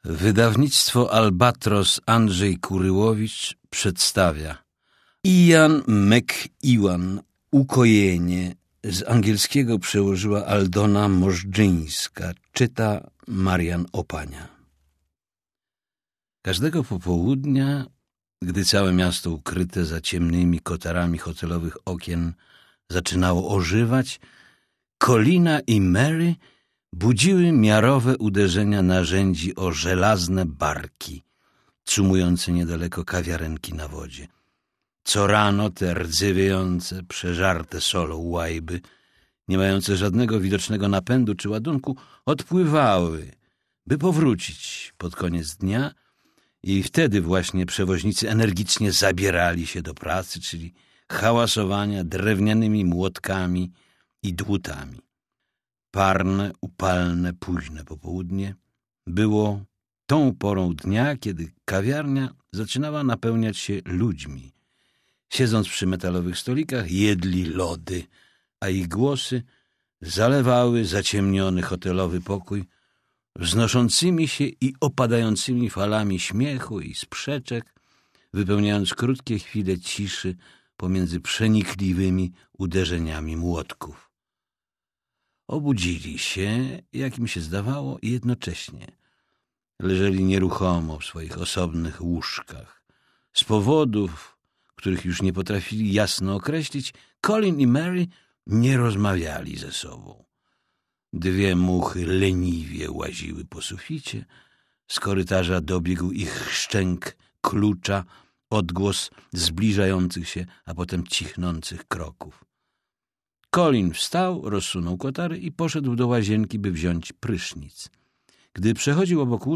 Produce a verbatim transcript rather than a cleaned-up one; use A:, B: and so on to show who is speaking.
A: Wydawnictwo Albatros Andrzej Kuryłowicz przedstawia Ian McEwan. Ukojenie. Z angielskiego przełożyła Aldona Możdżyńska. Czyta Marian Opania. Każdego popołudnia, gdy całe miasto ukryte za ciemnymi kotarami hotelowych okien zaczynało ożywać, Colina i Mary budziły miarowe uderzenia narzędzi o żelazne barki, cumujące niedaleko kawiarenki na wodzie. Co rano te rdzewiejące, przeżarte solą łajby, nie mające żadnego widocznego napędu czy ładunku, odpływały, by powrócić pod koniec dnia i wtedy właśnie przewoźnicy energicznie zabierali się do pracy, czyli hałasowania drewnianymi młotkami i dłutami. Parne, upalne, późne popołudnie było tą porą dnia, kiedy kawiarnia zaczynała napełniać się ludźmi. Siedząc przy metalowych stolikach, jedli lody, a ich głosy zalewały zaciemniony hotelowy pokój wznoszącymi się i opadającymi falami śmiechu i sprzeczek, wypełniając krótkie chwile ciszy pomiędzy przenikliwymi uderzeniami młotków. Obudzili się, jak im się zdawało, i jednocześnie leżeli nieruchomo w swoich osobnych łóżkach. Z powodów, których już nie potrafili jasno określić, Colin i Mary nie rozmawiali ze sobą. Dwie muchy leniwie łaziły po suficie, z korytarza dobiegł ich szczęk klucza, odgłos zbliżających się, a potem cichnących kroków. Colin wstał, rozsunął kotary i poszedł do łazienki, by wziąć prysznic. Gdy przechodził obok